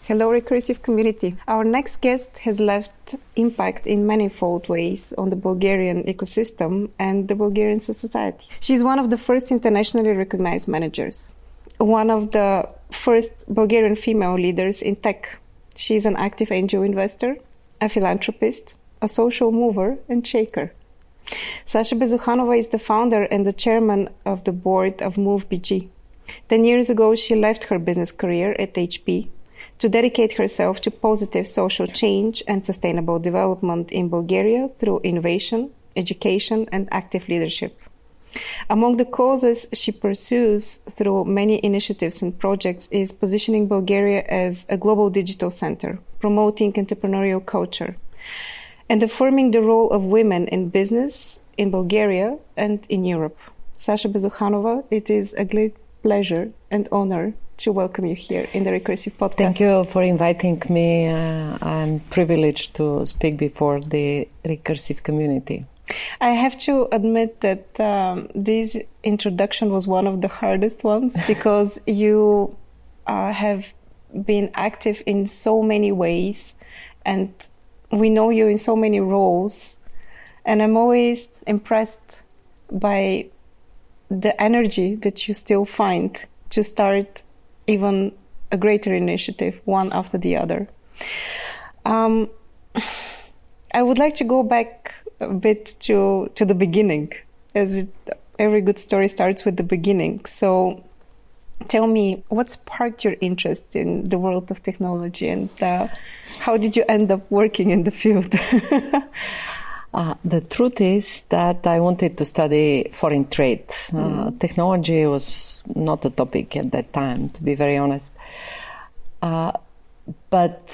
Hello, Recursive community. Our next guest has left impact in manifold ways on the Bulgarian ecosystem and the Bulgarian society. She's one of the first internationally recognized managers, one of the first Bulgarian female leaders in tech. She's an active angel investor, a philanthropist, a social mover, and shaker. Sasha Bezukhanova is the founder and the chairman of the board of MoveBG. 10 years ago, she left her business career at HP to dedicate herself to positive social change and sustainable development in Bulgaria through innovation, education, and active leadership. Among the causes she pursues through many initiatives and projects is positioning Bulgaria as a global digital center, promoting entrepreneurial culture, and affirming the role of women in business in Bulgaria and in Europe. Sasha Bezukhanova, it is a great pleasure and honor to welcome you here in the Recursive podcast. Thank you for inviting me. I'm privileged to speak before the Recursive community. I have to admit that this introduction was one of the hardest ones because you have been active in so many ways and we know you in so many roles. And I'm always impressed by the energy that you still find to start even a greater initiative, one after the other. I would like to go back a bit to the beginning, as every good story starts with the beginning. So tell me, what sparked your interest in the world of technology and how did you end up working in the field? The truth is that I wanted to study foreign trade. Technology was not a topic at that time, to be very honest. But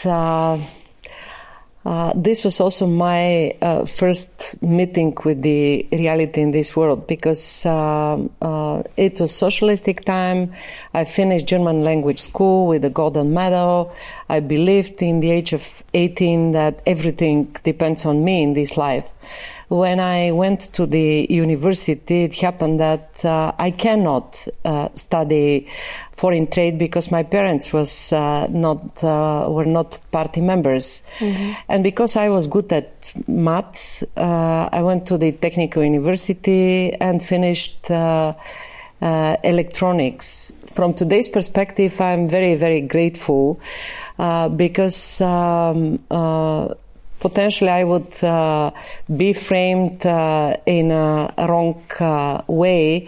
this was also my first meeting with the reality in this world because it was socialistic time. I finished German language school with a golden medal. I believed in the age of 18 that everything depends on me in this life. When I went to the university, it happened that I cannot study foreign trade because my parents were not party members. Mm-hmm. And because I was good at math, I went to the technical university and finished electronics. From today's perspective, I'm very, very grateful because potentially I would be framed in a wrong way.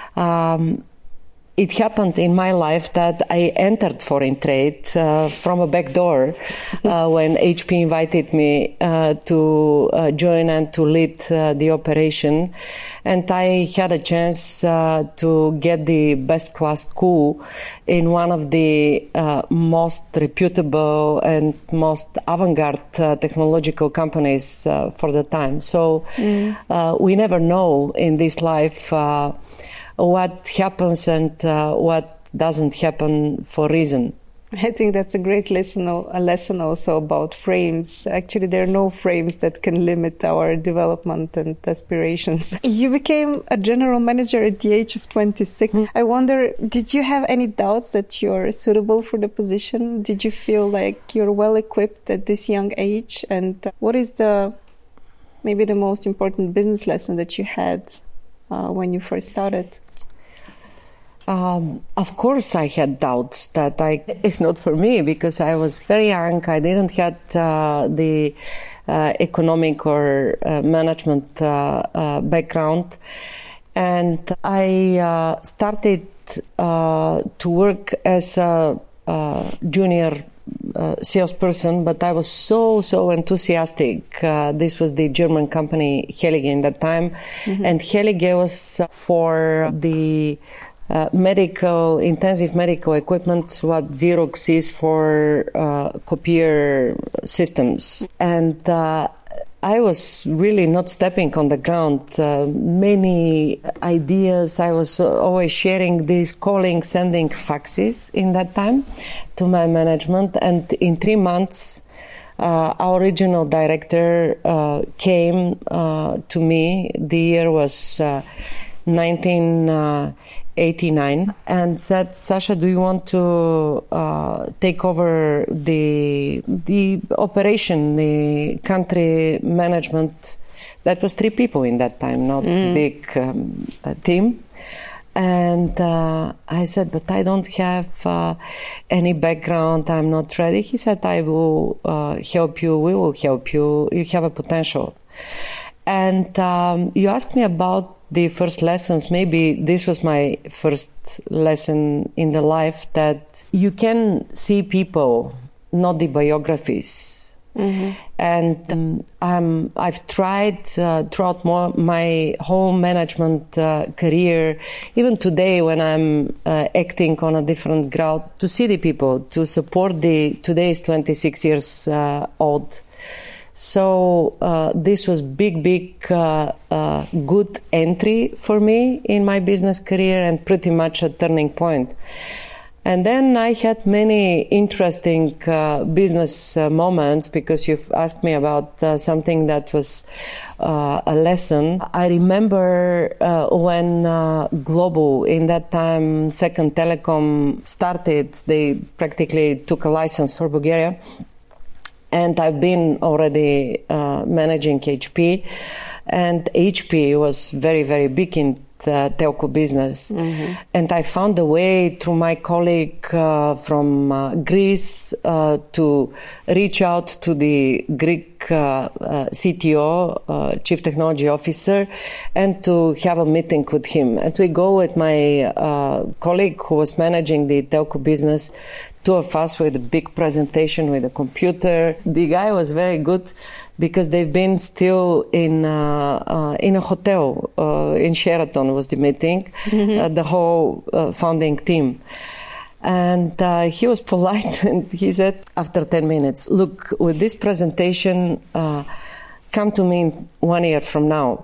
It happened in my life that I entered foreign trade from a back door when HP invited me to join and to lead the operation. And I had a chance to get the best class school in one of the most reputable and most avant-garde technological companies for the time. So we never know in this life what happens and what doesn't happen for reason. I think that's a great lesson also about frames. Actually, there are no frames that can limit our development and aspirations. You became a general manager at the age of 26. I wonder, did you have any doubts that you're suitable for the position? Did you feel like you're well equipped at this young age? And what is maybe the most important business lesson that you had when you first started? Of course, I had doubts that it's not for me because I was very young. I didn't have the economic or management background. And I started to work as a junior salesperson, but I was so enthusiastic. This was the German company Hellige in that time. Mm-hmm. And Hellige was for the intensive medical equipment, what Xerox is for copier systems. And I was really not stepping on the ground. Many ideas, I was always sharing these, calling, sending faxes in that time to my management. And in 3 months, our regional director came to me. The year was 1980. 89 and said, Sasha, do you want to take over the operation, the country management? That was 3 people in that time, not big team. And I said, but I don't have any background. I'm not ready. He said, I will help you. We will help you. You have a potential. And you asked me about the first lessons. Maybe this was my first lesson in the life, that you can see people, not the biographies. Mm-hmm. And I've tried throughout my whole management career, even today when I'm acting on a different ground, to see the people, to support today is 26 years old. So this was big, good entry for me in my business career and pretty much a turning point. And then I had many interesting business moments, because you've asked me about something that was a lesson. I remember when Global, in that time, Second Telecom started, they practically took a license for Bulgaria. And I've been already managing HP. And HP was very, very big in telco business. Mm-hmm. And I found a way through my colleague from Greece to reach out to the Greek CTO, Chief Technology Officer, and to have a meeting with him. And we go with my colleague who was managing the telco business, 2 of us with a big presentation with a computer. The guy was very good, because they've been still in a hotel in Sheraton was the meeting, the whole founding team. And he was polite, and he said after 10 minutes, look, with this presentation, come to me in 1 year from now.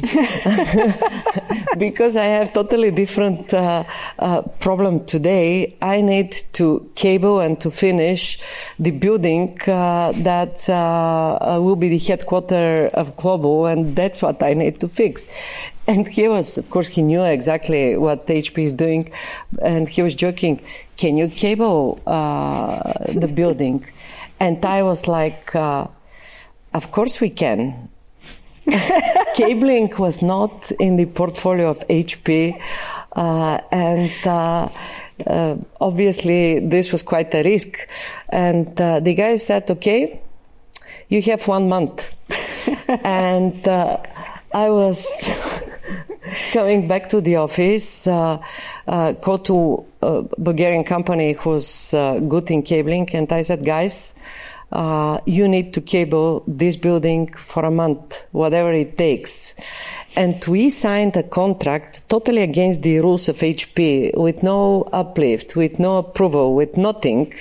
Because I have totally different problem today. I need to cable and to finish the building that will be the headquarters of Global, and that's what I need to fix. And he was, of course, he knew exactly what HP is doing, and he was joking, can you cable the building? And I was like, of course we can. Cabling was not in the portfolio of HP, and obviously this was quite a risk. And the guy said, okay, you have 1 month. And I was coming back to the office, go to a Bulgarian company who's good in cabling, and I said, guys, you need to cable this building for a month, whatever it takes. And we signed a contract totally against the rules of HP, with no uplift, with no approval, with nothing,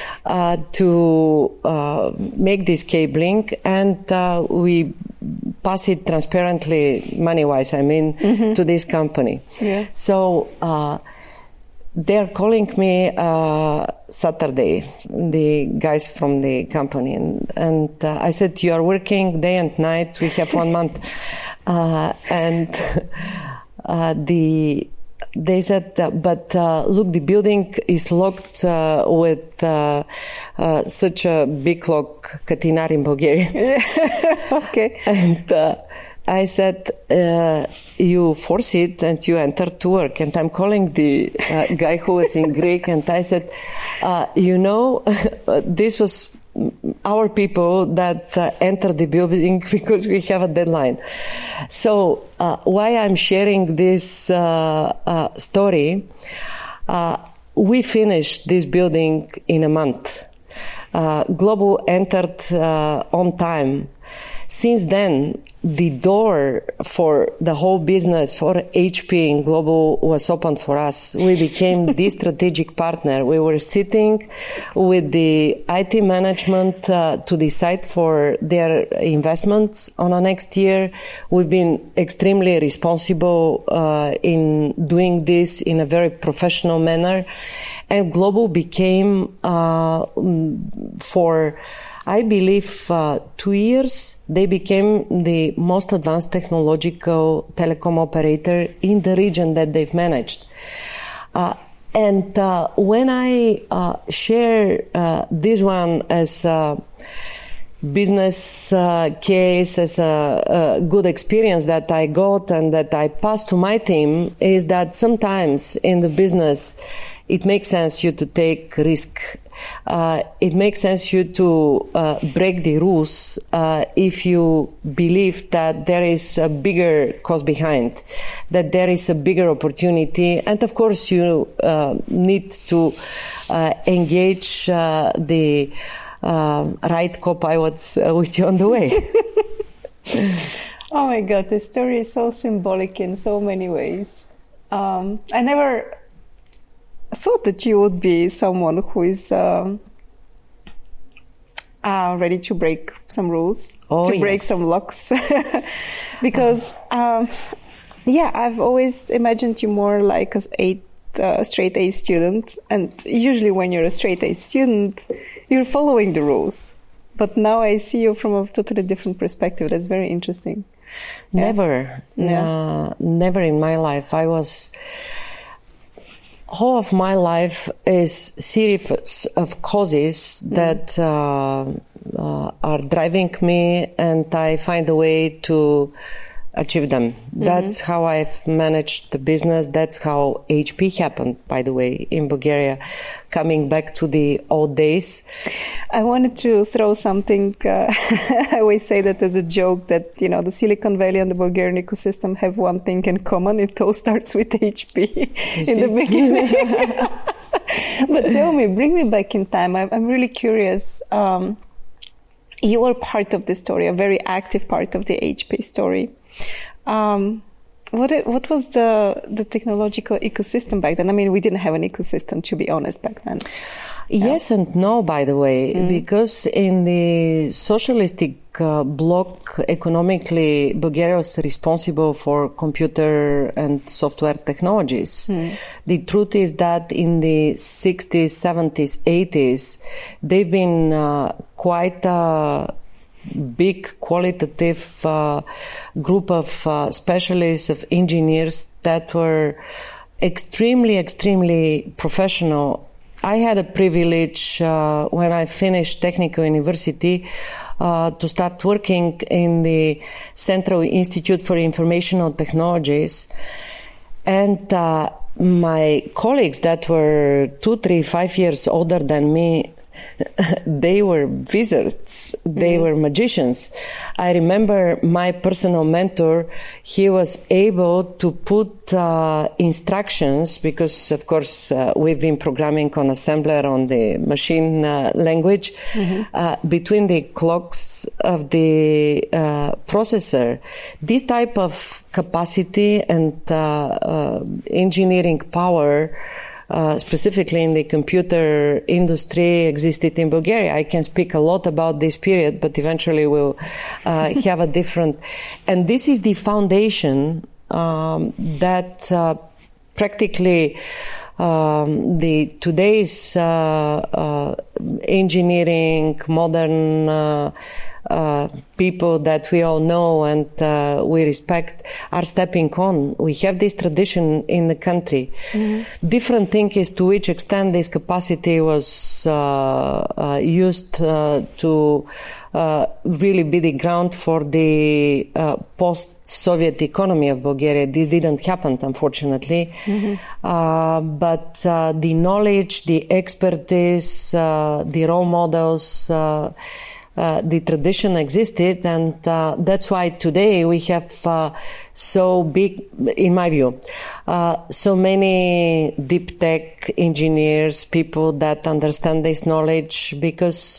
to make this cabling, and we pass it transparently, money-wise, I mean, to this company. Yeah. So they're calling me Saturday, the guys from the company, and I said, you are working day and night, we have 1 month. And they said, but look, the building is locked with such a big lock, Katinar in Bulgaria. Okay. And I said, you force it and you enter to work. And I'm calling the guy who was in Greek, and I said, this was our people that entered the building because we have a deadline. So why I'm sharing this story, we finished this building in a month. Global entered on time. Since then, the door for the whole business for HP in Global was open for us. We became the strategic partner. We were sitting with the IT management to decide for their investments on the next year. We've been extremely responsible in doing this in a very professional manner. And Global became, for I believe 2 years they became the most advanced technological telecom operator in the region that they've managed. And when I share this one as a business case, as a good experience that I got and that I passed to my team, is that sometimes in the business it makes sense you to take risk. It makes sense you to break the rules if you believe that there is a bigger cause behind, that there is a bigger opportunity, and of course you need to engage the right co-pilots with you on the way. Oh my God, this story is so symbolic in so many ways. I never thought that you would be someone who is ready to break some rules, break some locks. Because, I've always imagined you more like a straight A student. And usually when you're a straight A student, you're following the rules. But now I see you from a totally different perspective. That's very interesting. Never in my life. Whole of my life is series of causes that are driving me, and I find a way to achieve them. That's how I've managed the business. That's how HP happened, by the way, in Bulgaria. Coming back to the old days, I wanted to throw something. I always say that as a joke that, the Silicon Valley and the Bulgarian ecosystem have one thing in common. It all starts with HP in the beginning. But tell me, bring me back in time. I'm really curious. You were part of the story, a very active part of the HP story. What was the technological ecosystem back then? I mean, we didn't have an ecosystem, to be honest, back then. Yes and no, by the way, because in the socialistic bloc, economically, Bulgaria was responsible for computer and software technologies. The truth is that in the 60s, 70s, 80s, they've been quite big qualitative group of specialists, of engineers that were extremely professional. I had a privilege when I finished Technical University to start working in the Central Institute for Informational Technologies, and my colleagues that were 2, 3, 5 years older than me, they were wizards, they were magicians. I remember my personal mentor, he was able to put instructions, because of course we've been programming on assembler on the machine language, between the clocks of the processor. This type of capacity and engineering power, specifically in the computer industry, existed in Bulgaria. I can speak a lot about this period, but eventually we'll have a different... And this is the foundation that practically the today's engineering, modern people that we all know and we respect are stepping on. We have this tradition in the country. Different thing is to which extent this capacity was used to really be the ground for the post-Soviet economy of Bulgaria. This didn't happen, unfortunately. But the knowledge, the expertise, the role models, the tradition existed, and that's why today we have so big, in my view, so many deep tech engineers, people that understand this knowledge, because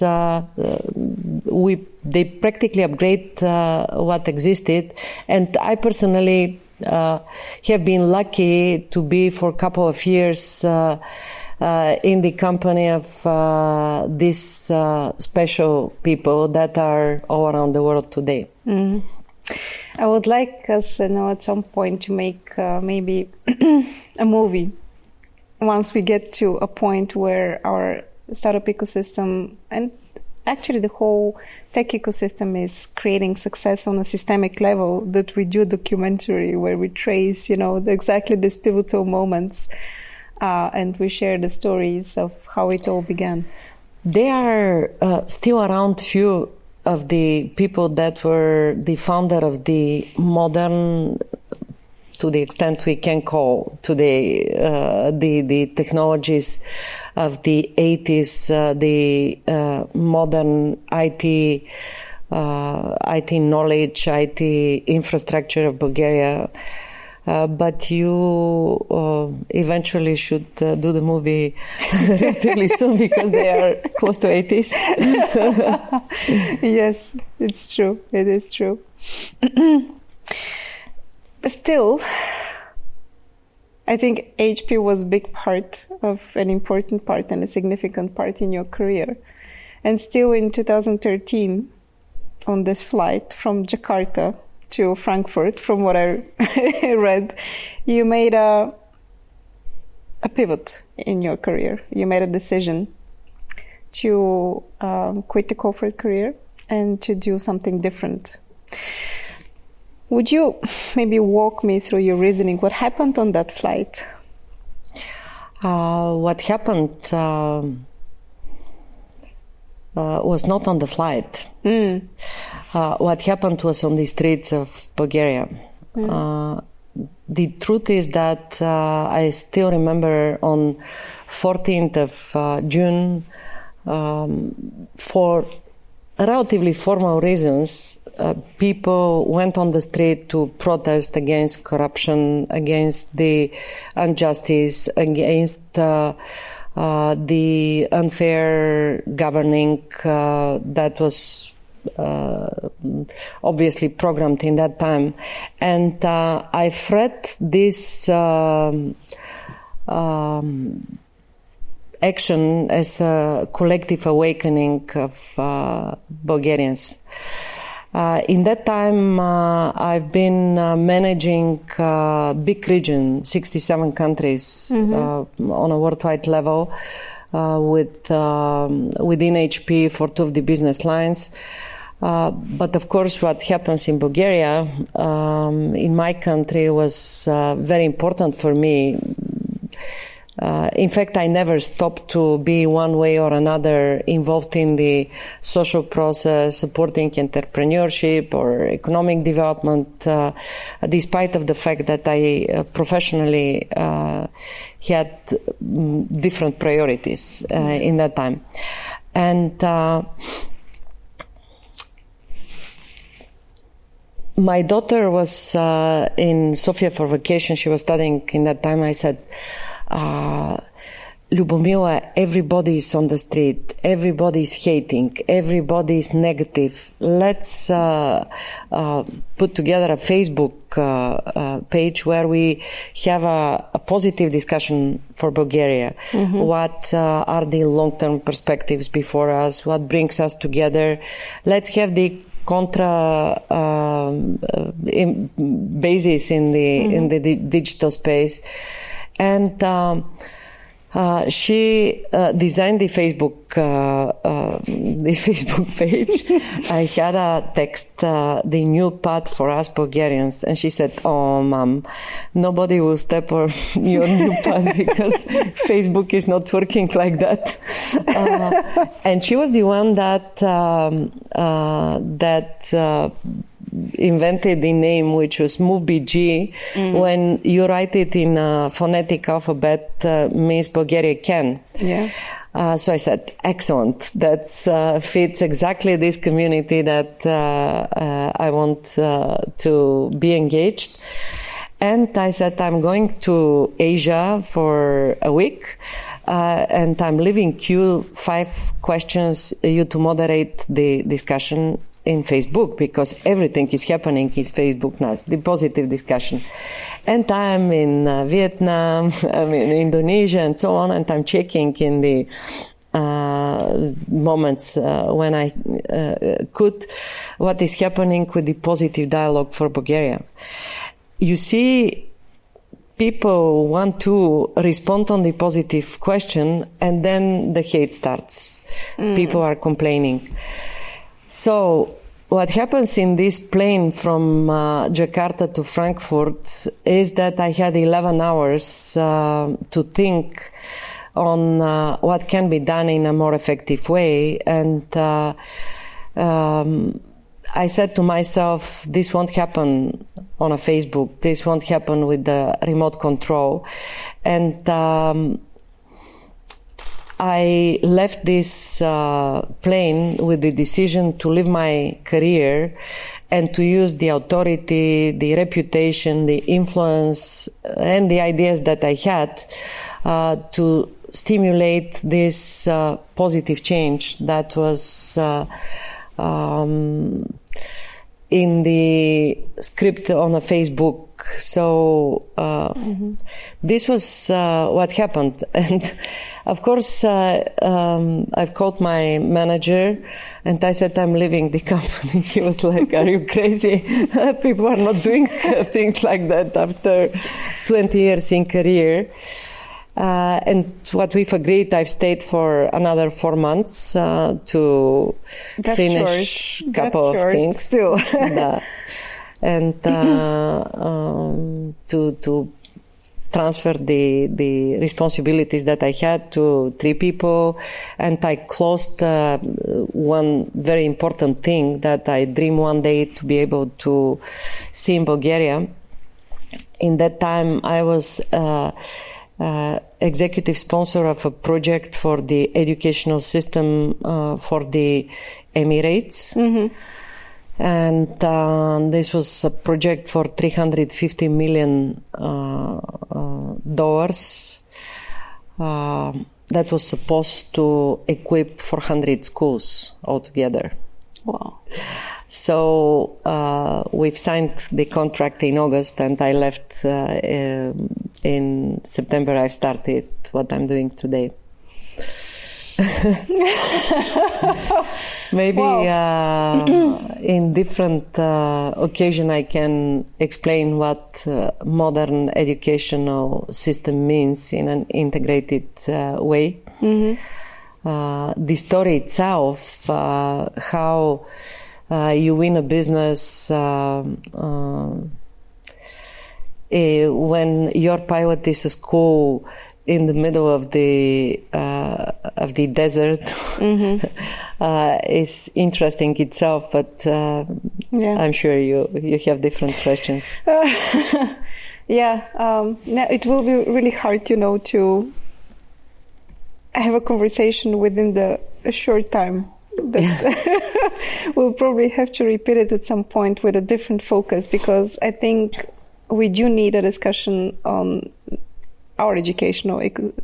they practically upgrade what existed. And I personally have been lucky to be for a couple of years in the company of these special people that are all around the world today. I would like us, at some point to make maybe a movie once we get to a point where our startup ecosystem and actually the whole tech ecosystem is creating success on a systemic level, that we do a documentary where we trace, exactly these pivotal moments, and we share the stories of how it all began. There are still around few of the people that were the founder of the modern, to the extent we can call today, the technologies of the 80s, the modern IT knowledge, IT infrastructure of Bulgaria. But you eventually should do the movie relatively soon, because they are close to 80s. Yes, it's true. It is true. Still, I think HP was a big part of an important part and a significant part in your career. And still in 2013, on this flight from Jakarta to Frankfurt, from what I read, you made a pivot in your career. You made a decision to quit the corporate career and to do something different. Would you maybe walk me through your reasoning? What happened on that flight? What happened was not on the flight. What happened was on the streets of Bulgaria. The truth is that I still remember on 14th of June, for relatively formal reasons, people went on the street to protest against corruption, against the injustice, against the unfair governing that was obviously programmed in that time. And I've read this action as a collective awakening of Bulgarians. In that time, I've been managing a big region, 67 countries, on a worldwide level, within HP for two of the business lines. But of course, what happens in Bulgaria, in my country, was very important for me. In fact, I never stopped to be one way or another involved in the social process, supporting entrepreneurship or economic development, despite of the fact that I professionally had different priorities in that time. And my daughter was in Sofia for vacation. She was studying in that time. I said, Lyubomila, everybody is on the street, everybody is hating, everybody is negative. Let's put together a Facebook page where we have a positive discussion for Bulgaria. What are the long-term perspectives before us? What brings us together? Let's have the contra basis in the digital space. And she designed the Facebook page. I had a text, the new path for us Bulgarians, and she said, "Oh, Mom, nobody will step on your new path because Facebook is not working like that." And she was the one that invented the name, which was MoveBG. When you write it in a phonetic alphabet, means Bulgaria can. Yeah. So I said, excellent. That fits exactly this community that I want to be engaged. And I said, I'm going to Asia for a week. And I'm leaving you 5 questions you to moderate the discussion in Facebook, because everything is happening in Facebook now, the positive discussion. And I'm in Vietnam, I'm in Indonesia and so on, and I'm checking in the moments when I could what is happening with the positive dialogue for Bulgaria. You see, people want to respond on the positive question, and then the hate starts. People are complaining. So what happens in this plane from Jakarta to Frankfurt is that I had 11 hours to think on what can be done in a more effective way. And I said to myself, this won't happen on a Facebook. This won't happen with the remote control. And I left this plane with the decision to leave my career and to use the authority, the reputation, the influence, and the ideas that I had to stimulate this positive change that was in the script on a Facebook. So this was what happened. And of course, I've called my manager and I said, I'm leaving the company. He was like, are you crazy? People are not doing things like that after 20 years in career. And what we've agreed, I've stayed for another 4 months to finish a couple of things. Still. And to transfer the responsibilities that I had to 3 people. And I closed one very important thing that I dream one day to be able to see in Bulgaria. In that time, I was executive sponsor of a project for the educational system for the Emirates. And this was a project for $350 million that was supposed to equip 400 schools altogether. Wow. So we've signed the contract in August, and I left in September. I started what I'm doing today. Maybe in different occasion I can explain what modern educational system means in an integrated way. The story itself, how you win a business when your pilot is a school in the middle of the desert, is interesting itself. But I'm sure you have different questions. It will be really hard, to have a conversation within a short time. We'll probably have to repeat it at some point with a different focus, because I think we do need a discussion on our educational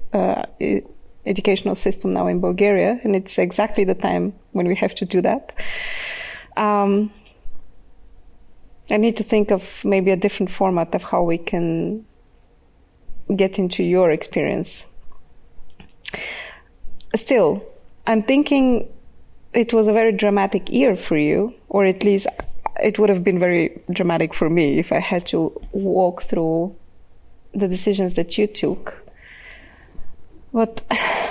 system now in Bulgaria, and it's exactly the time when we have to do that. I need to think of maybe a different format of how we can get into your experience. Still, I'm thinking it was a very dramatic year for you, or at least it would have been very dramatic for me if I had to walk through the decisions that you took. But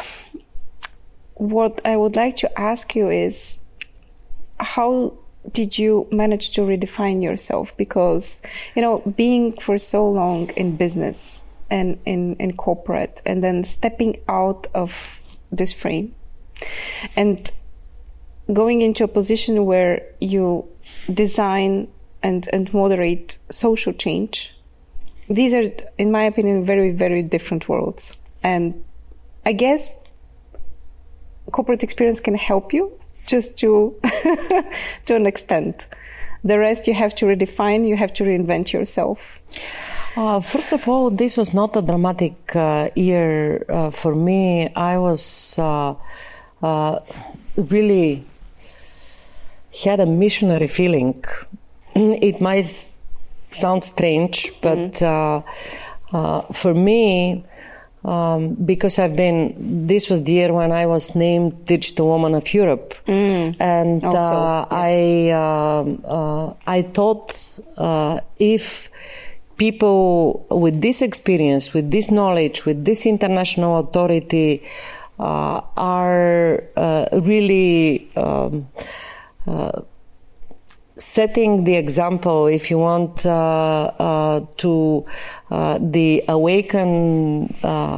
what I would like to ask you is, how did you manage to redefine yourself? Because, being for so long in business and in corporate, and then stepping out of this frame and going into a position where you design and moderate social change, these are, in my opinion, very, very different worlds. And I guess corporate experience can help you just to an extent. The rest you have to redefine, you have to reinvent yourself. First of all, this was not a dramatic year for me. I was really had a missionary feeling. It might sound strange, but for me, because this was the year when I was named Digital Woman of Europe, and I thought if people with this experience, with this knowledge, with this international authority are really setting the example, if you want, to the awakened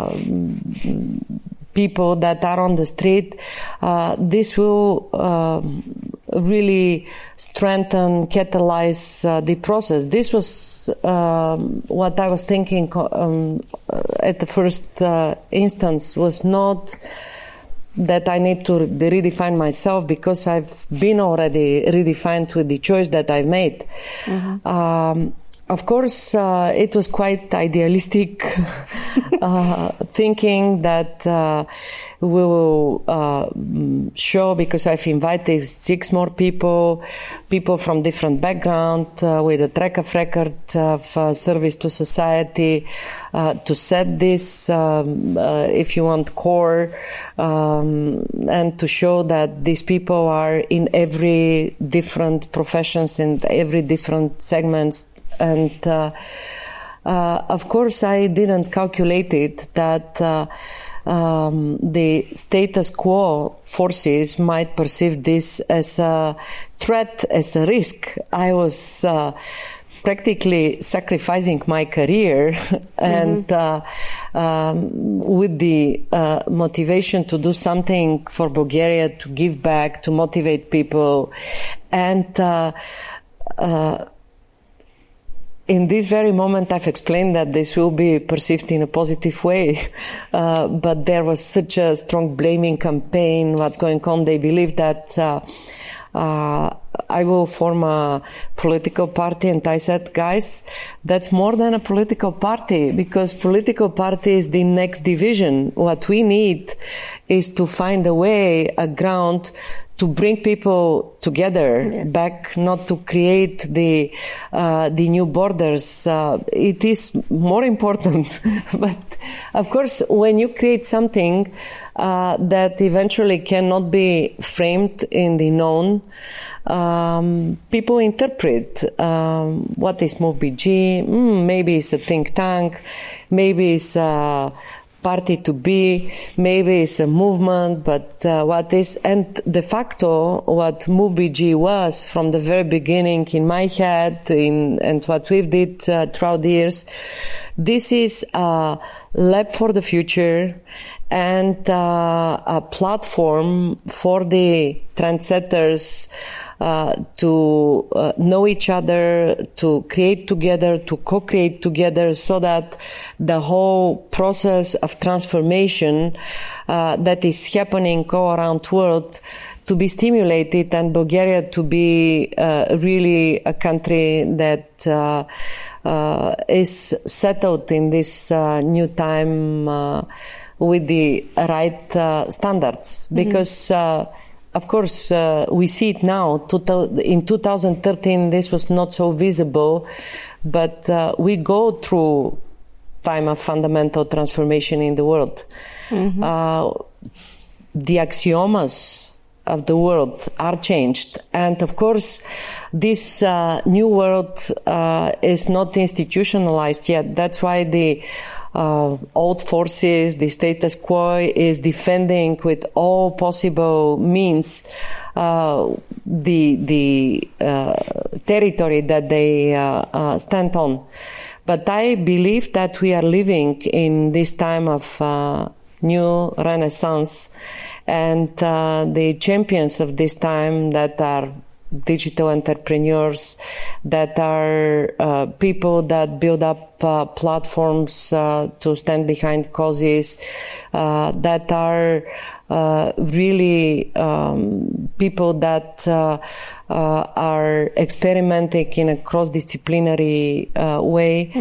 people that are on the street. This will really strengthen, catalyze the process. This was what I was thinking at the first instance, was not that I need to redefine myself, because I've been already redefined with the choice that I've made. Mm-hmm. Of course, it was quite idealistic thinking that we will show, because I've invited 6 more people from different backgrounds with a track of record of service to society, to set this, if you want, core, and to show that these people are in every different professions and every different segments. And of course, I didn't calculate it that the status quo forces might perceive this as a threat, as a risk. I was practically sacrificing my career and with the motivation to do something for Bulgaria, to give back, to motivate people. And in this very moment, I've explained that this will be perceived in a positive way, but there was such a strong blaming campaign. What's going on? They believe that I will form a political party, and I said, guys, that's more than a political party, because political party is the next division. What we need is to find a way, a ground, to bring people together back, not to create the new borders. It is more important. But of course, when you create something that eventually cannot be framed in the known, people interpret what is MoveBG. Maybe it's a think tank, maybe it's a party to be, maybe it's a movement, but what is, and de facto what MoveBG was from the very beginning in my head, and what we did throughout the years, this is a lab for the future and a platform for the trendsetters to know each other, to create together, to co-create together, so that the whole process of transformation that is happening all around the world to be stimulated, and Bulgaria to be really a country that is settled in this new time with the right standards. Because of course, we see it now. In 2013, this was not so visible, but we go through time of fundamental transformation in the world. The axiomas of the world are changed, and of course, this new world is not institutionalized yet. That's why the old forces, the status quo is defending with all possible means the territory that they stand on. But I believe that we are living in this time of new renaissance, and the champions of this time that are digital entrepreneurs, that are people that build up platforms to stand behind causes, that are really people that are experimenting in a cross-disciplinary way.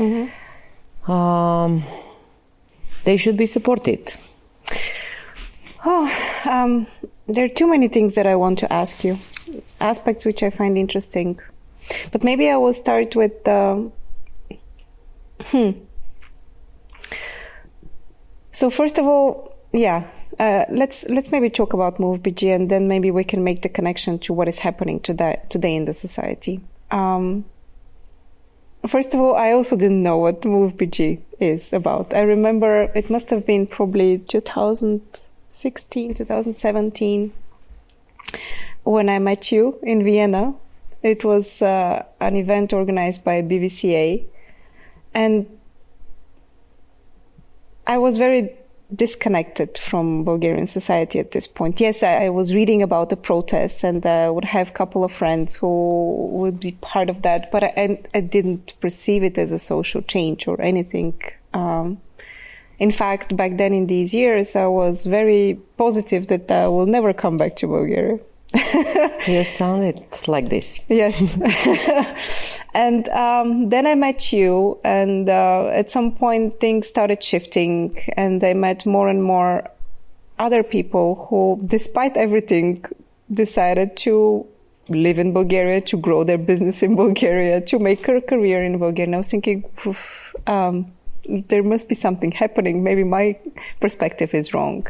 They should be supported. There are too many things that I want to ask you, aspects which I find interesting. But maybe I will start with So first of all, let's maybe talk about MoveBG, and then maybe we can make the connection to what is happening today in the society. first of all, I also didn't know what MoveBG is about. I remember it must have been probably 2016, 2017, when I met you in Vienna. It was an event organized by BVCA, and I was very disconnected from Bulgarian society at this point. Yes, I was reading about the protests, and I would have a couple of friends who would be part of that, but I didn't perceive it as a social change or anything. In fact, back then in these years, I was very positive that I will never come back to Bulgaria. You sounded like this. Yes. And then I met you, and at some point things started shifting, and I met more and more other people who, despite everything, decided to live in Bulgaria, to grow their business in Bulgaria, to make a career in Bulgaria. And I was thinking, there must be something happening. Maybe my perspective is wrong.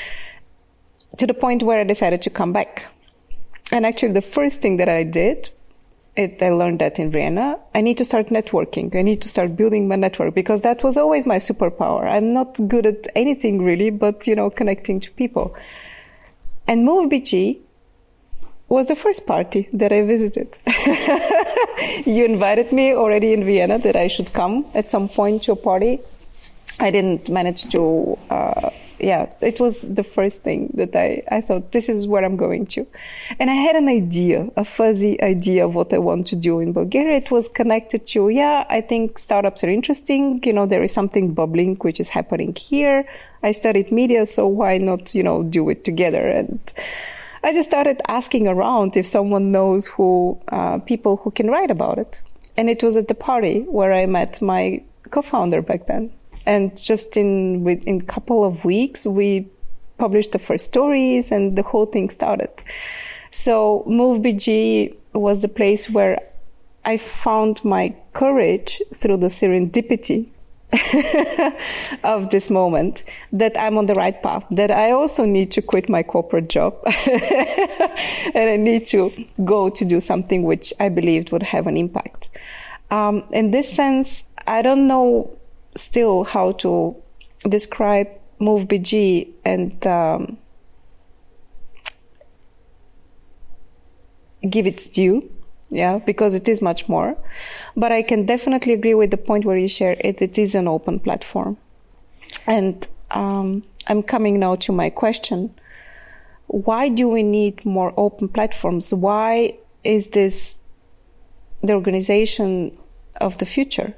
To the point where I decided to come back. And actually, the first thing that I did, I learned that in Vienna, I need to start networking. I need to start building my network, because that was always my superpower. I'm not good at anything really, but, connecting to people. And MoveBG was the first party that I visited. You invited me already in Vienna that I should come at some point to a party. I didn't manage to... it was the first thing that I thought, this is where I'm going to. And I had an idea, a fuzzy idea of what I want to do in Bulgaria. It was connected to, I think startups are interesting. There is something bubbling which is happening here. I studied media, so why not, do it together? And I just started asking around if someone knows people who can write about it. And it was at the party where I met my co-founder back then. And just in a couple of weeks, we published the first stories, and the whole thing started. So MoveBG was the place where I found my courage through the serendipity of this moment, that I'm on the right path, that I also need to quit my corporate job and I need to go to do something which I believed would have an impact. In this sense, I don't know still how to describe MoveBG and give its due, because it is much more. But I can definitely agree with the point where you share it. It is an open platform. And I'm coming now to my question. Why do we need more open platforms? Why is this the organization of the future,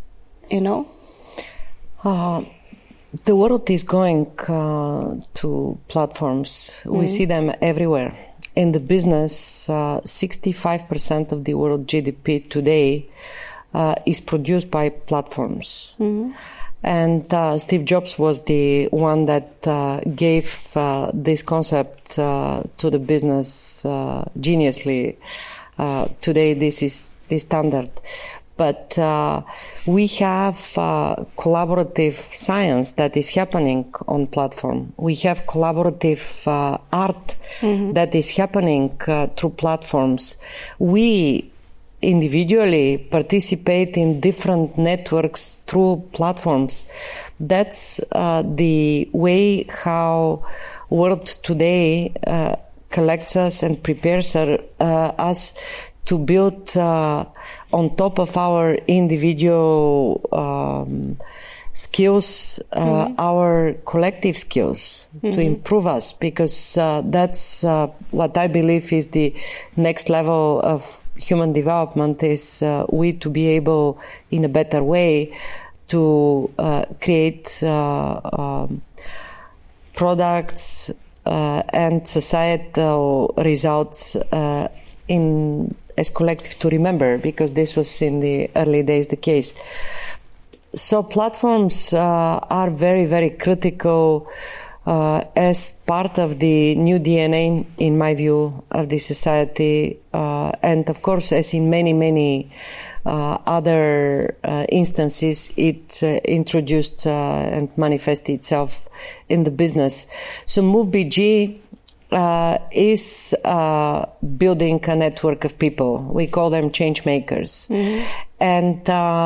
The world is going to platforms. We see them everywhere. In the business, 65% of the world GDP today is produced by platforms. And Steve Jobs was the one that gave this concept to the business geniusly. Today, this is the standard. But we have collaborative science that is happening on platform. We have collaborative art that is happening through platforms. We individually participate in different networks through platforms. That's the way how world today collects us and prepares us to build on top of our individual skills, our collective skills to improve us, because that's what I believe is the next level of human development, is we to be able in a better way to create products and societal results as collective to remember, because this was in the early days the case. So platforms are very, very critical as part of the new DNA, in my view, of the society. And of course, as in many, many other instances, it introduced and manifested itself in the business. So MoveBG is building a network of people. We call them change makers. Mm-hmm. And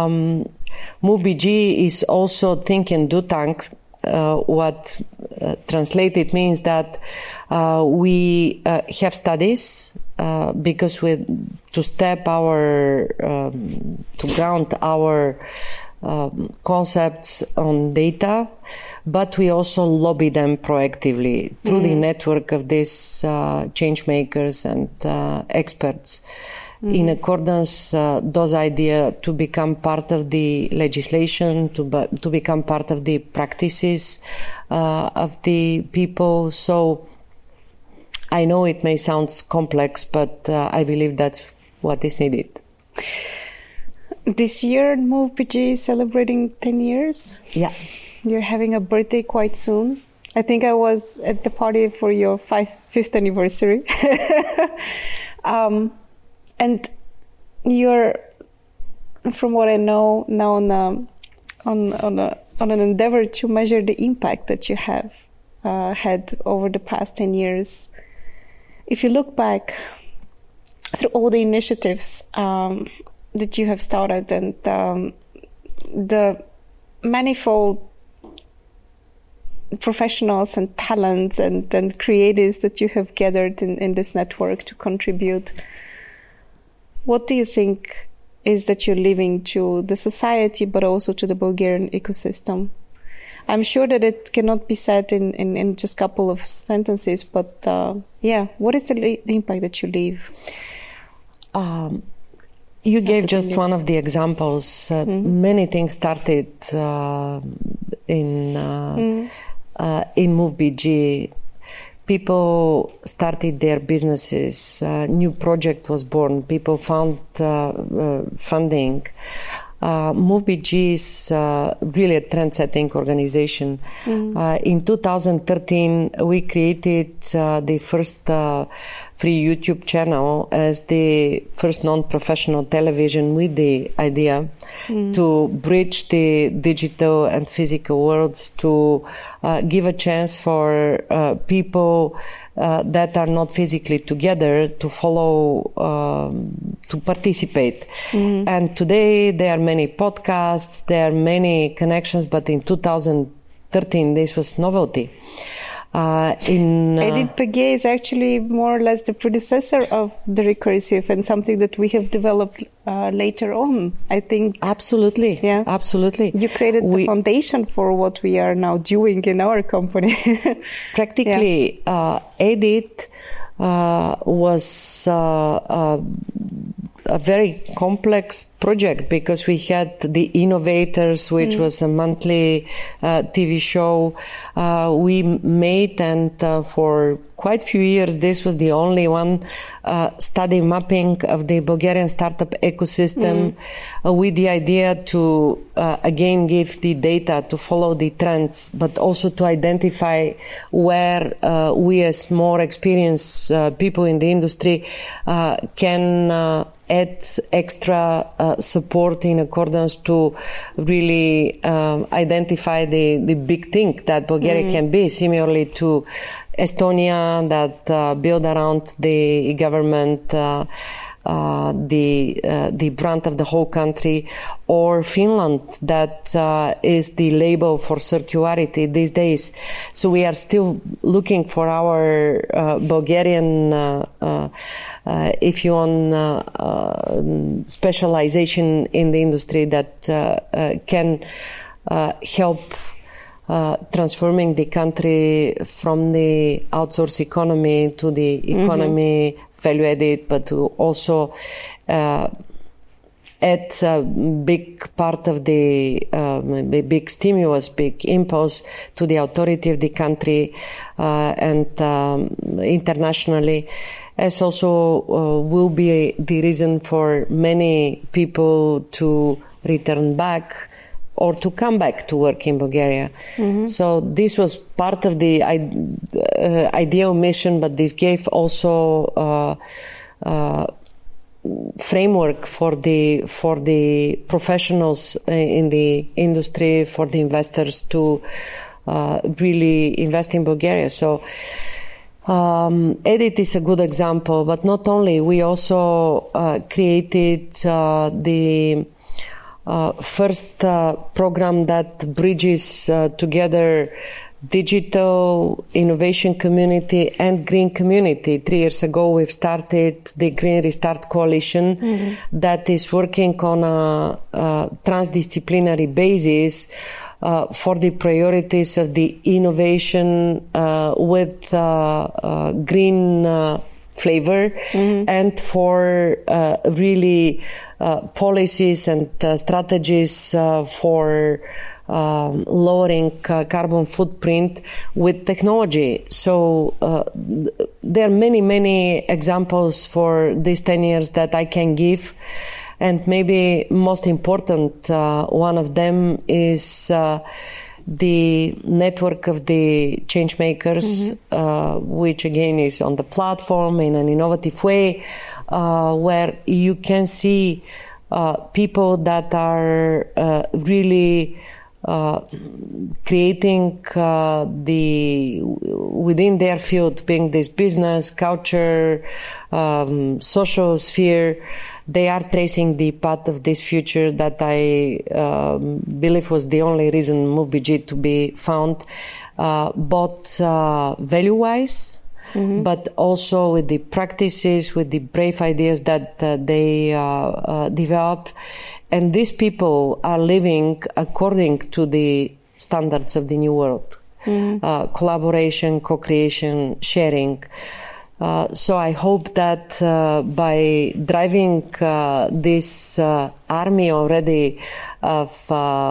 MoveBG is also think and do tanks. What translated means that we have studies because to step our to ground our concepts on data, but we also lobby them proactively through the network of these change makers and experts. In accordance, those ideas to become part of the legislation, to become part of the practices of the people. So I know it may sound complex, but I believe that's what is needed. This year, MoveBG is celebrating 10 years. Yeah. You're having a birthday quite soon. I think I was at the party for your 5th anniversary. And you're, from what I know, now on an endeavor to measure the impact that you have had over the past 10 years. If you look back through all the initiatives that you have started and the manifold professionals and talents and creatives that you have gathered in this network to contribute, what do you think is that you're leaving to the society, but also to the Bulgarian ecosystem? I'm sure that it cannot be said in just a couple of sentences, but what is the impact that you leave? You gave just one of the examples. Many things started in MoveBG. People started their businesses. A new project was born. People found funding. MoveBG is really a trend-setting organization. In 2013, we created the first free YouTube channel as the first non-professional television with the idea to bridge the digital and physical worlds, to give a chance for people that are not physically together to follow, to participate. And today there are many podcasts, there are many connections, but in 2013 this was novelty. EditPG is actually more or less the predecessor of the recursive and something that we have developed later on, I think. Absolutely. Yeah. Absolutely. You created the foundation for what we are now doing in our company. Practically, Edit was a very complex project because we had the Innovators, which was a monthly TV show we made, and for quite a few years this was the only one study mapping of the Bulgarian startup ecosystem with the idea to again give the data to follow the trends, but also to identify where we as more experienced people in the industry can add extra support in accordance to really identify the big thing that Bulgaria can be, similarly to Estonia that build around the government the brand of the whole country, or Finland that is the label for circularity these days. So we are still looking for our Bulgarian if you want specialization in the industry that can help transforming the country from the outsource economy to the economy value added, but to also add a big part of the big stimulus, big impulse to the authority of the country and internationally, as also will be the reason for many people to return back or to come back to work in Bulgaria. So this was part of the ideal mission, but this gave also framework for the professionals in the industry, for the investors to really invest in Bulgaria. So EDIT is a good example, but not only. We also created the first program that bridges together digital innovation community and green community. 3 years ago, we've started the Green Restart Coalition that is working on a transdisciplinary basis for the priorities of the innovation with green flavor and for really policies and strategies for lowering carbon footprint with technology. So there are many, many examples for these 10 years that I can give. And maybe most important, one of them is the network of the change makers, which again is on the platform in an innovative way, where you can see people that are really creating within their field, being this business, culture, social sphere. They are tracing the path of this future that I believe was the only reason MoveBG to be found, both value-wise, but also with the practices, with the brave ideas that they develop. And these people are living according to the standards of the new world. Collaboration, co-creation, sharing. So I hope that by driving this army already of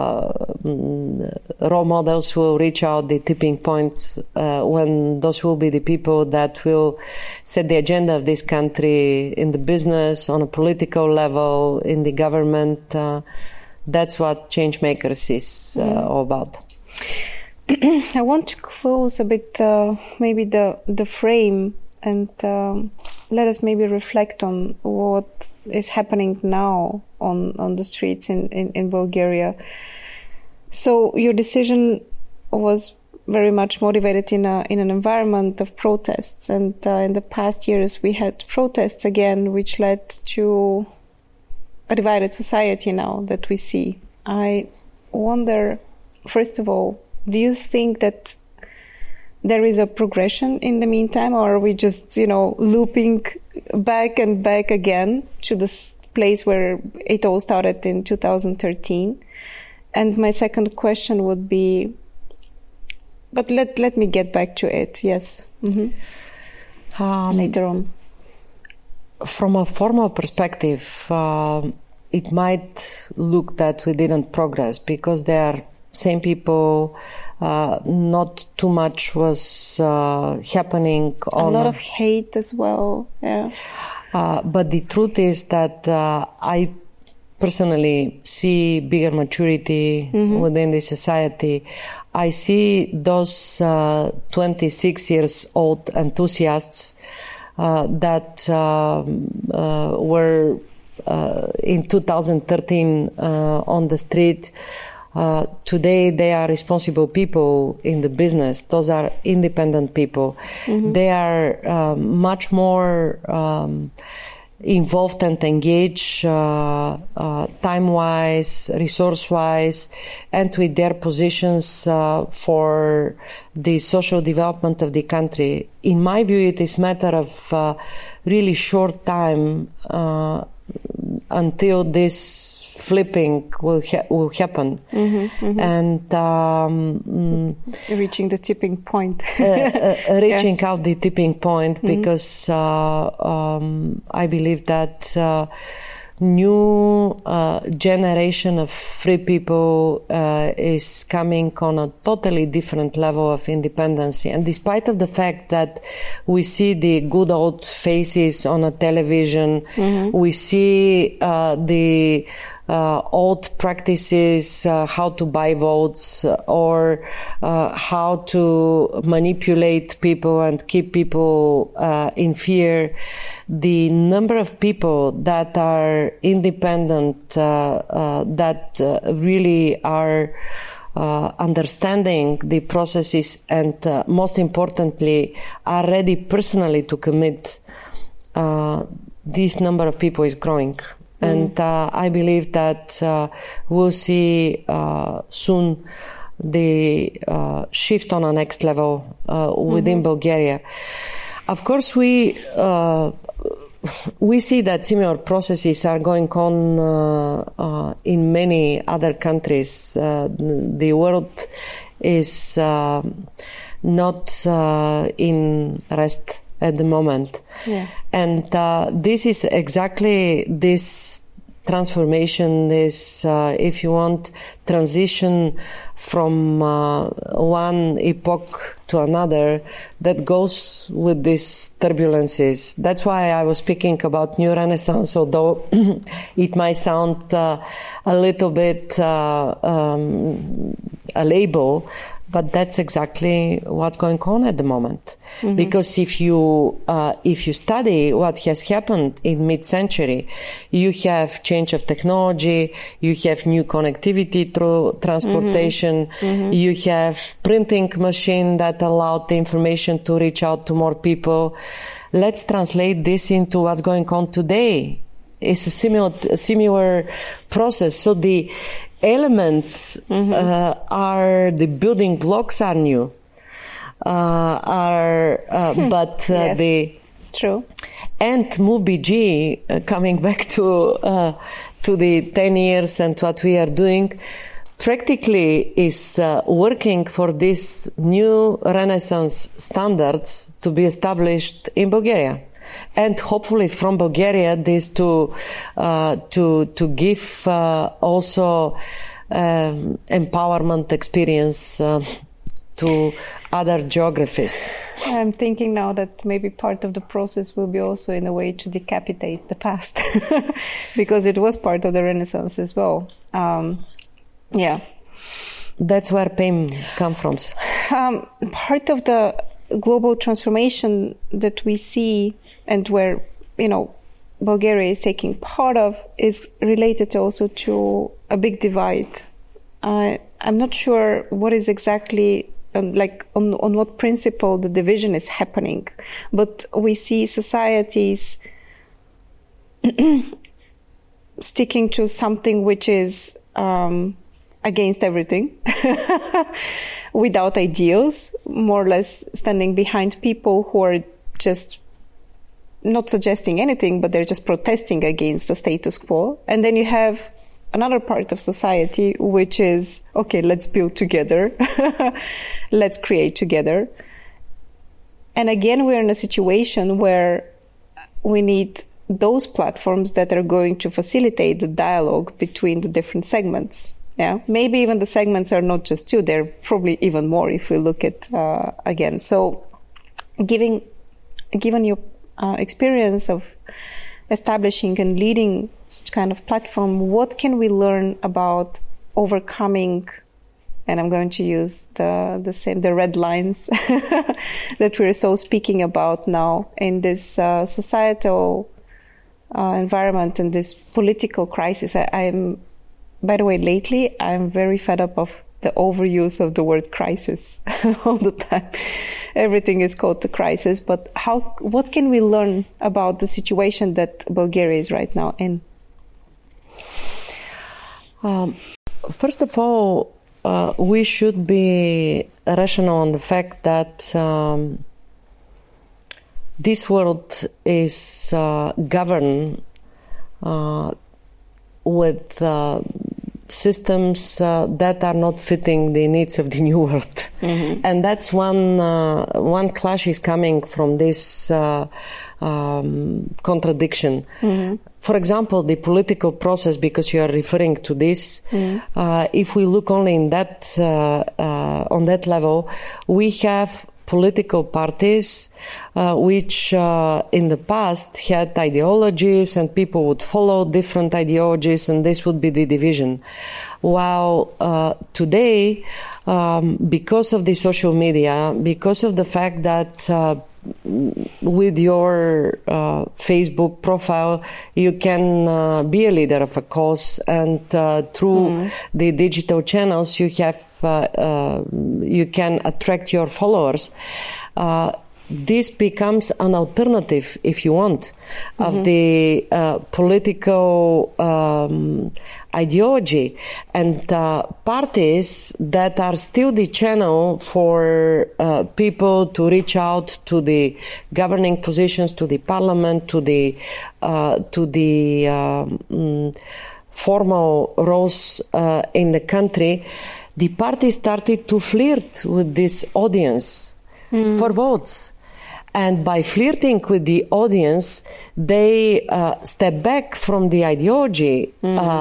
role models will reach out the tipping points when those will be the people that will set the agenda of this country in the business, on a political level, in the government. That's what Change Makers is all about. I want to close a bit maybe the frame and let us maybe reflect on what is happening now on the streets in Bulgaria. So your decision was very much motivated in an environment of protests, and in the past years we had protests again, which led to a divided society now that we see. I wonder, first of all, do you think that there is a progression in the meantime, or are we just, looping back and back again to this place where it all started in 2013? And my second question would be, but let me get back to it. Yes. Later on. From a formal perspective, it might look that we didn't progress because there are same people, not too much was happening. A lot of hate as well, yeah. But the truth is that I personally see bigger maturity within the society. I see those 26 years old enthusiasts that were in 2013 on the street. Today they are responsible people in the business. Those are independent people. They are much more involved and engaged time-wise, resource-wise, and with their positions for the social development of the country. In my view, it is a matter of really short time until this flipping will happen, and reaching the tipping point. Reaching out the tipping point, because I believe that new generation of free people is coming on a totally different level of independence. And despite of the fact that we see the good old faces on a television, we see the old practices, how to buy votes or how to manipulate people and keep people in fear. The number of people that are independent, that really are understanding the processes, and most importantly, are ready personally to commit, this number of people is growing. And I believe that we'll see soon the shift on a next level within Bulgaria. Of course, we see that similar processes are going on in many other countries. The world is not in rest at the moment. Yeah. And this is exactly this transformation, this, if you want, transition from one epoch to another that goes with these turbulences. That's why I was speaking about New Renaissance, although it might sound a little bit a label, but that's exactly what's going on at the moment. Because if you study what has happened in mid-century, you have change of technology, you have new connectivity through transportation, you have printing machine that allowed the information to reach out to more people. Let's translate this into what's going on today. It's a similar process. So the elements are, the building blocks are new, but yes. True. And MoveBG, coming back to the 10 years and what we are doing, practically is working for these new Renaissance standards to be established in Bulgaria. And hopefully from Bulgaria, this to give also empowerment experience to other geographies. I'm thinking now that maybe part of the process will be also in a way to decapitate the past, because it was part of the Renaissance as well. Yeah. That's where pain comes from. Part of the global transformation that we see and where, Bulgaria is taking part of is related also to a big divide. I'm not sure what is exactly, on what principle the division is happening, but we see societies sticking to something which is against everything, without ideals, more or less standing behind people who are just not suggesting anything, but they're just protesting against the status quo. And then you have another part of society which is, okay, let's build together, let's create together. And again, we're in a situation where we need those platforms that are going to facilitate the dialogue between the different segments. Yeah, maybe even the segments are not just two; they're probably even more if we look at again. So, given your experience of establishing and leading such kind of platform, what can we learn about overcoming? And I'm going to use the red lines that we're so speaking about now in this societal environment and this political crisis. By the way, lately, I'm very fed up of the overuse of the word crisis all the time. Everything is called the crisis, but what can we learn about the situation that Bulgaria is right now in? First of all, we should be rational on the fact that this world is governed with systems that are not fitting the needs of the new world. And that's one clash is coming from this contradiction. For example, the political process, because you are referring to this, if we look only in that on that level, we have political parties which in the past had ideologies and people would follow different ideologies, and this would be the division. While today, because of the social media, because of the fact that with your Facebook profile, you can be a leader of a cause, and through the digital channels, you can attract your followers. This becomes an alternative, if you want, of the political ideology, and parties that are still the channel for people to reach out to the governing positions, to the parliament, to the formal roles in the country. The party started to flirt with this audience for votes. And by flirting with the audience, they step back from the ideology.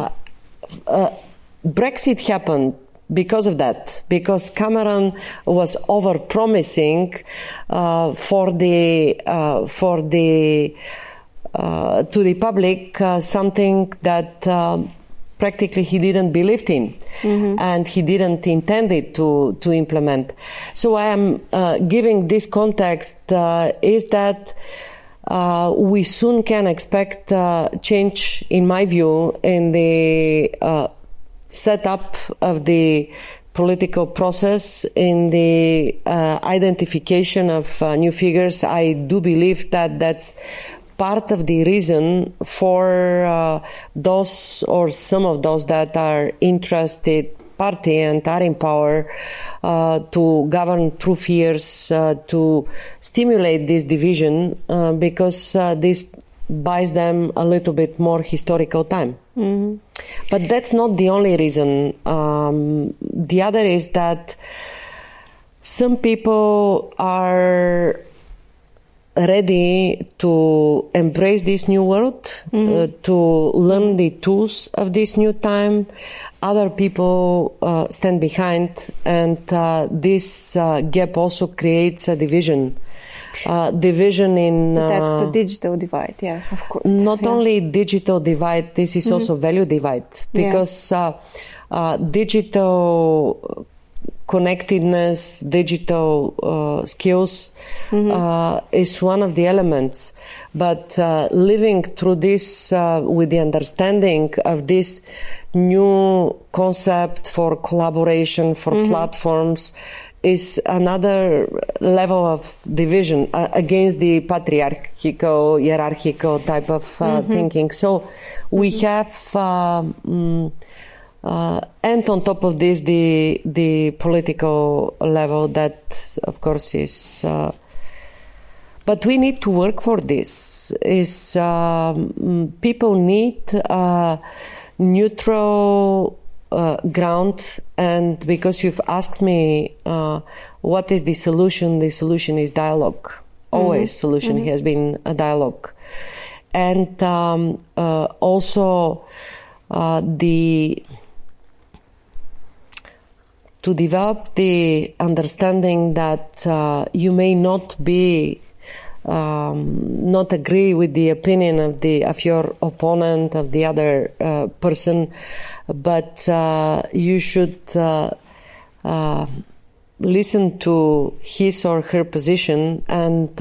Brexit happened because of that, because Cameron was over-promising to the public something that practically he didn't believe in, and he didn't intend it to implement. So I am giving this context is that we soon can expect change, in my view, in the setup of the political process, in the identification of new figures. I do believe that that's part of the reason for those or some of those that are interested party and are in power to govern through fears, to stimulate this division, because this buys them a little bit more historical time. But that's not the only reason. The other is that some people are ready to embrace this new world, to learn the tools of this new time. Other people stand behind, and this gap also creates a division. Division in... That's the digital divide, yeah, of course. Not only digital divide, this is also value divide, because digital connectedness, digital skills is one of the elements. But living through this with the understanding of this new concept for collaboration, for platforms, is another level of division against the patriarchal, hierarchical type of thinking. So we have... and on top of this, the political level that, of course, is... but we need to work for this. People need neutral ground, and because you've asked me what is the solution is dialogue. Always solution has been a dialogue. And also to develop the understanding that you may not be not agree with the opinion of your opponent, of the other person, but you should listen to his or her position, and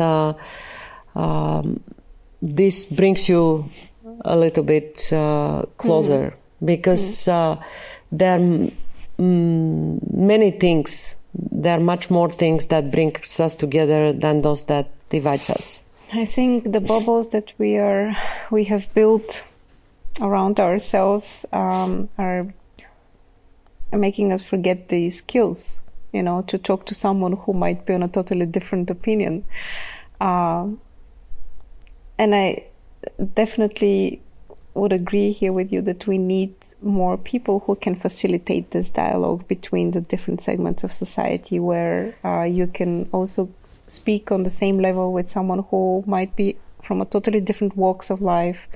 this brings you a little bit closer, because there are many things, there are much more things that bring us together than those that divides us. I think the bubbles that we have built around ourselves are making us forget the skills, to talk to someone who might be on a totally different opinion. And I definitely would agree here with you that we need more people who can facilitate this dialogue between the different segments of society, where you can also speak on the same level with someone who might be from a totally different walks of life.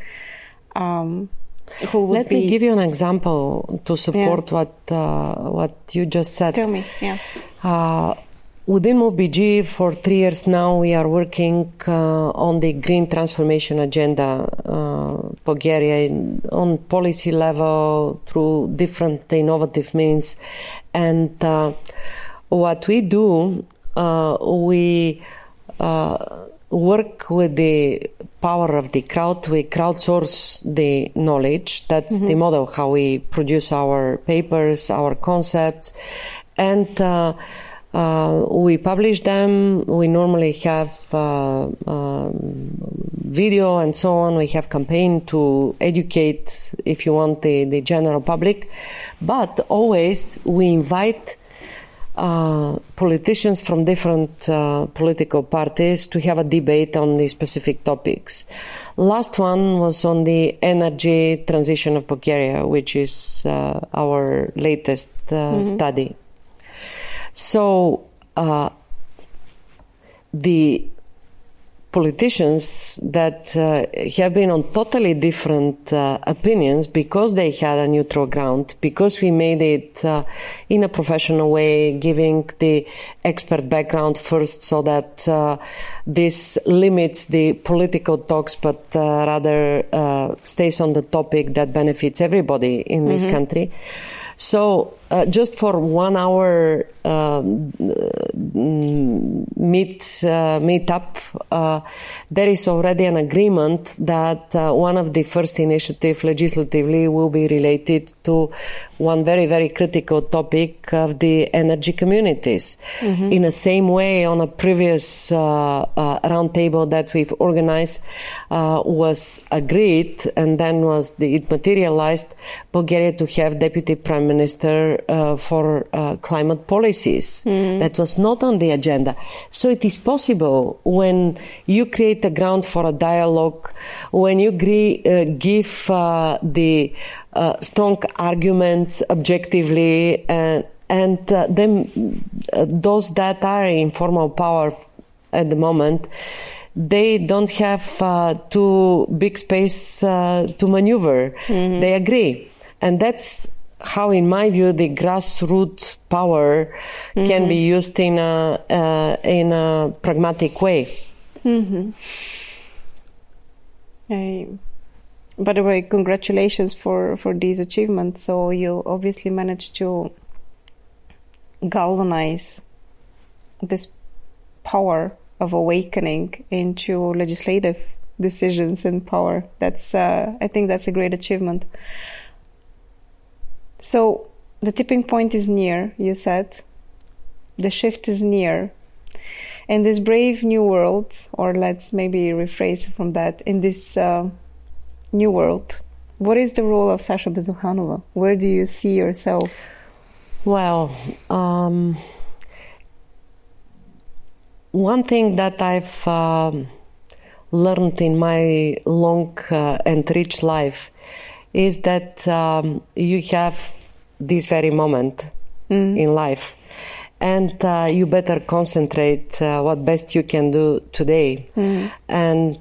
Let me give you an example to support what you just said. Tell me, Within MoveBG, for 3 years now, we are working on the green transformation agenda, Bulgaria, on policy level, through different innovative means. And what we do, we work with the power of the crowd. We crowdsource the knowledge. That's the model how we produce our papers, our concepts, and we publish them. We normally have video and so on. We have campaign to educate, if you want, the general public. But always we invite politicians from different political parties to have a debate on the specific topics. Last one was on the energy transition of Bulgaria, which is our latest study. So the politicians that have been on totally different opinions, because they had a neutral ground, because we made it in a professional way, giving the expert background first, so that this limits the political talks, but rather stays on the topic that benefits everybody in this country. So just for 1 hour meetup, there is already an agreement that one of the first initiatives legislatively will be related to one very, very critical topic of the energy communities. In the same way, on a previous roundtable that we've organized, was agreed, and then it materialized, Bulgaria to have Deputy Prime Minister for climate policies. That was not on the agenda. So it is possible when you create a ground for a dialogue, when you give the strong arguments objectively, and then those that are in formal power at the moment, they don't have too big space to maneuver. They agree. And that's how, in my view, the grassroots power can be used in a pragmatic way. By the way, congratulations for these achievements. So you obviously managed to galvanize this power of awakening into legislative decisions and power. That's I think that's a great achievement. So the tipping point is near, you said. The shift is near. In this brave new world, or let's maybe rephrase from that, in this new world, what is the role of Sasha Bezukhanova? Where do you see yourself? Well, one thing that I've learned in my long and rich life is that you have this very moment in life, and you better concentrate what best you can do today. And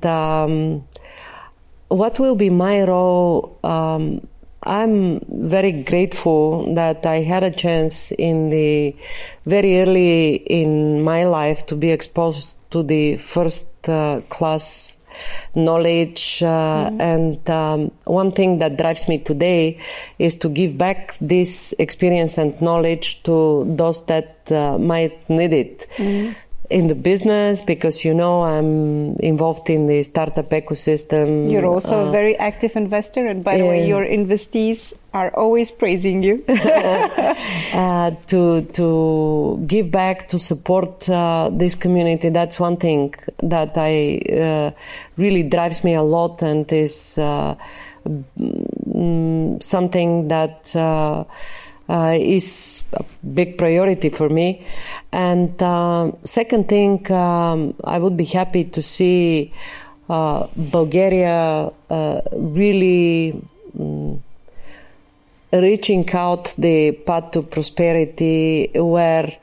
what will be my role? I'm very grateful that I had a chance very early in my life to be exposed to the first class knowledge, and one thing that drives me today is to give back this experience and knowledge to those that might need it. In the business, because I'm involved in the startup ecosystem. You're also a very active investor, and by the way, your investees are always praising you. To give back, to support this community, that's one thing that really drives me a lot, and is something that is a big priority for me. And second thing, I would be happy to see Bulgaria really reaching out the path to prosperity, where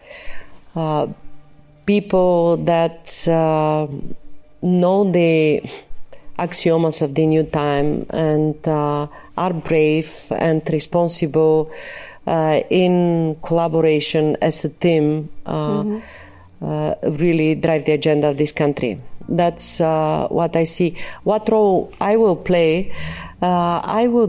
people that know the axioms of the new time and are brave and responsible in collaboration as a team, really drive the agenda of this country. That's what I see. What role I will play? I will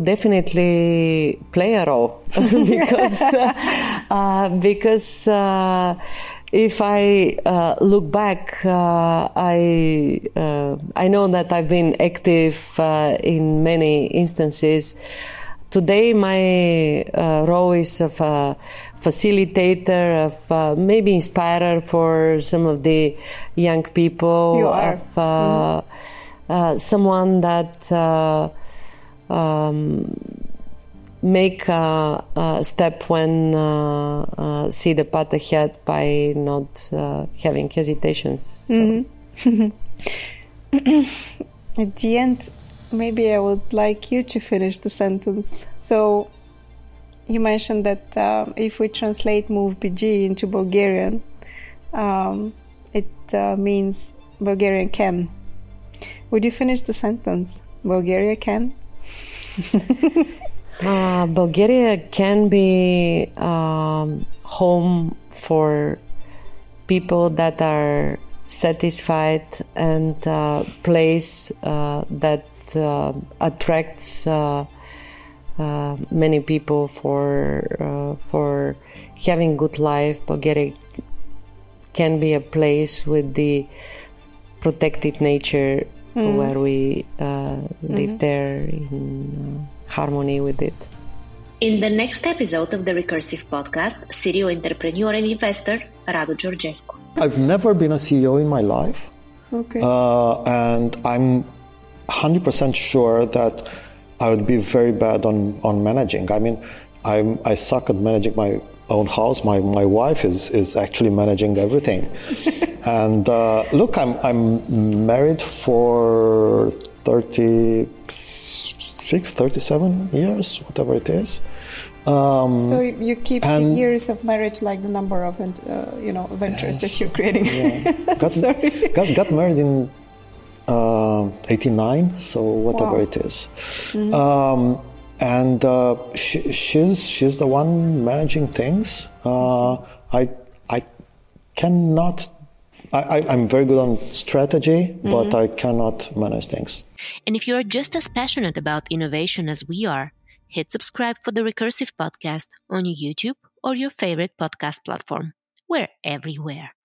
definitely play a role because if I look back, I know that I've been active in many instances. Today, my role is of a facilitator, of maybe inspirer for some of the young people. You are. Of someone that make a step when see the path ahead by not having hesitations. So. At the end, maybe I would like you to finish the sentence. So you mentioned that if we translate Move BG into Bulgarian, it means Bulgarian can. Would you finish the sentence? Bulgaria can? Bulgaria can be home for people that are satisfied and place that attracts many people for having good life. Bulgaria can be a place with the protected nature where we live there in harmony with it. In the next episode of the Recursive Podcast, serial entrepreneur and investor Radu Georgescu. I've never been a CEO in my life. Okay. And I'm 100% sure that I would be very bad on managing. I mean, I suck at managing my own house. My wife is actually managing everything. And look, I'm married for 37 years, whatever it is. So you keep the years of marriage like the number of ventures that you're creating. Yeah. Got married in 89, so whatever it is. And she's the one managing things. I cannot. I'm very good on strategy, but I cannot manage things. And if you're just as passionate about innovation as we are, hit subscribe for the Recursive Podcast on YouTube or your favorite podcast platform. We're everywhere.